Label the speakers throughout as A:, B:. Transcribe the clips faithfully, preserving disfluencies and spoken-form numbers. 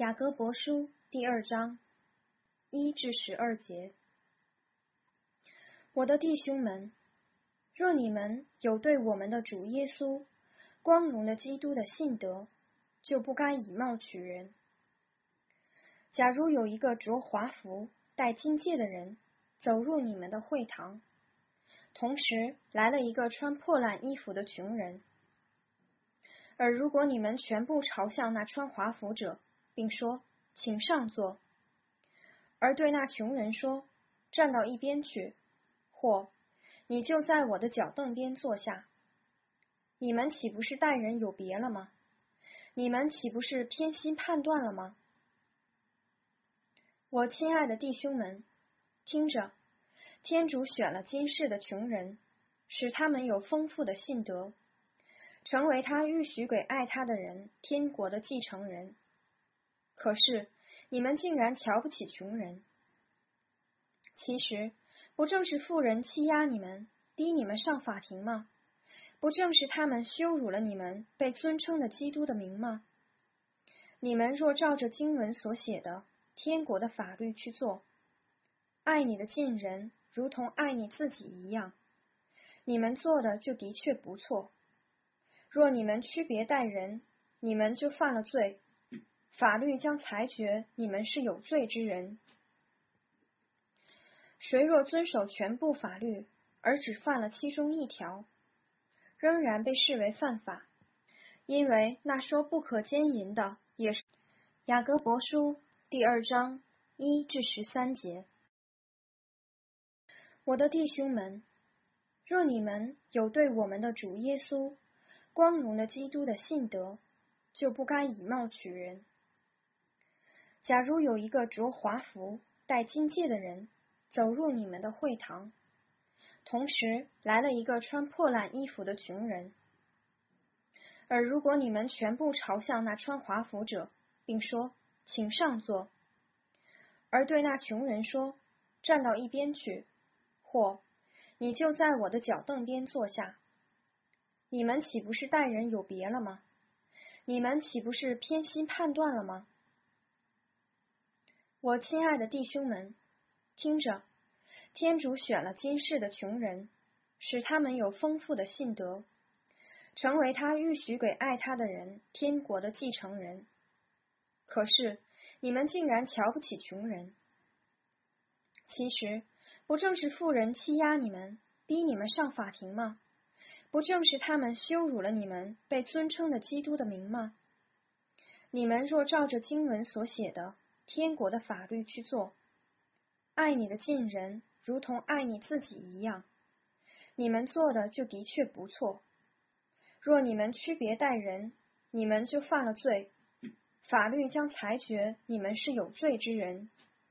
A: 雅各伯书第二章一至十二节。我的弟兄们，若你们有对我们的主耶稣光荣的基督的信德，就不该以貌取人。假如有一个着华服戴金戒的人走入你们的会堂，同时来了一个穿破烂衣服的穷人，而如果你们全部朝向那穿华服者，并说请上座，而对那穷人说站到一边去，或你就在我的脚凳边坐下，你们岂不是待人有别了吗？你们岂不是偏心判断了吗？我亲爱的弟兄们，听着，天主选了今世的穷人，使他们有丰富的信德，成为他预许给爱他的人天国的继承人。可是你们竟然瞧不起穷人。其实不正是富人欺压你们，逼你们上法庭吗？不正是他们羞辱了你们被尊称的基督的名吗？你们若照着经文所写的天国的法律去做，爱你的近人如同爱你自己一样，你们做的就的确不错。若你们区别待人，你们就犯了罪，法律将裁决你们是有罪之人。谁若遵守全部法律，而只犯了其中一条，仍然被视为犯法，因为那说不可奸淫的也是。雅各伯书第二章一至十三节。我的弟兄们，若你们有对我们的主耶稣光荣的基督的信德，就不该以貌取人。假如有一个着华服戴金戒的人走入你们的会堂，同时来了一个穿破烂衣服的穷人，而如果你们全部朝向那穿华服者，并说请上座，而对那穷人说站到一边去，或你就在我的脚凳边坐下，你们岂不是待人有别了吗？你们岂不是偏心判断了吗？我亲爱的弟兄们，听着，天主选了今世的穷人，使他们有丰富的信德，成为他预许给爱他的人天国的继承人。可是你们竟然瞧不起穷人。其实不正是富人欺压你们，逼你们上法庭吗？不正是他们羞辱了你们被尊称的基督的名吗？你们若照着经文所写的天国的法律去做，爱你的近人如同爱你自己一样，你们做的就的确不错。若你们区别待人，你们就犯了罪，法律将裁决你们是有罪之人。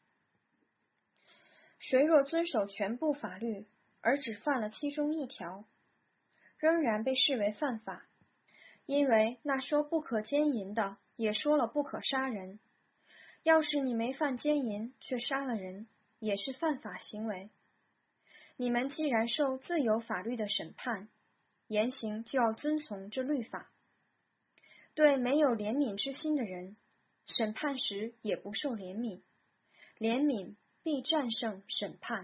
A: 谁若遵守全部法律，而只犯了其中一条，仍然被视为犯法，因为那说不可奸淫的也说了不可杀人。要是你没犯奸淫，却杀了人，也是犯法行为。你们既然受自由法律的审判，言行就要遵从这律法。对没有怜悯之心的人，审判时也不受怜悯，怜悯必战胜审判。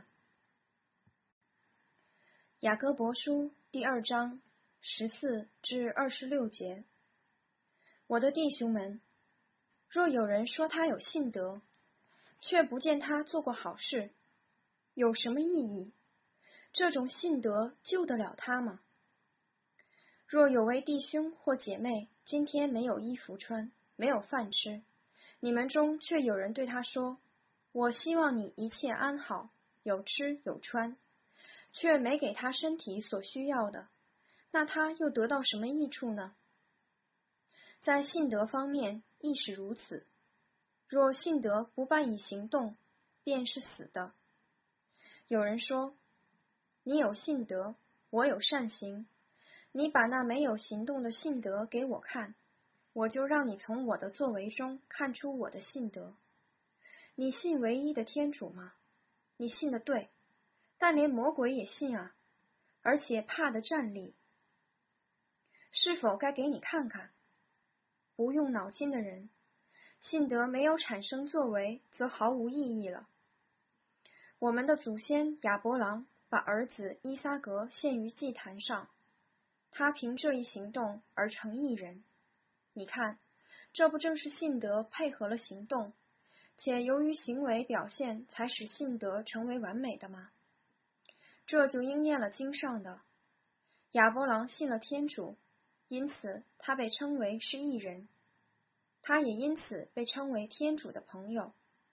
A: 雅各伯书第二章十四至二十六节。我的弟兄们，若有人说他有信德，却不见他做过好事，有什么意义？这种信德救得了他吗？若有位弟兄或姐妹今天没有衣服穿，没有饭吃，你们中却有人对他说，我希望你一切安好，有吃有穿，却没给他身体所需要的，那他又得到什么益处呢？在信德方面亦是如此，若信德不伴以行动，便是死的。有人说，你有信德，我有善行，你把那没有行动的信德给我看，我就让你从我的作为中看出我的信德。你信唯一的天主吗？你信的对，但连魔鬼也信啊，而且怕的站立。是否该给你看看？不用脑筋的人， 信德没有产生作为，则毫无意义了。我们的祖先亚伯郎把儿子伊撒格献于祭坛上，他凭这一行动而成义人。你看，这不正是信德配合了行动，且由于行为表现才使信德成为完美的吗？这就应验了经上的，亚伯郎信了天主，因此他被称为是义人，他也因此被称为天主的朋友。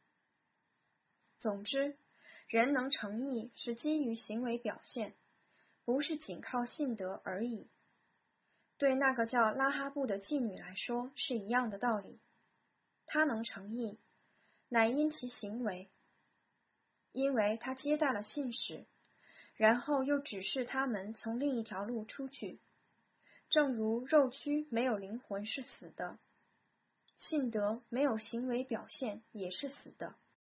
A: 总之，人能成义是基于行为表现，不是仅靠信德而已。对那个叫拉哈布的妓女来说是一样的道理，她能成义，乃因其行为，因为她接待了信使，然后又指示他们从另一条路出去。正如肉躯没有灵魂是死的，信德没有行为表现也是死的。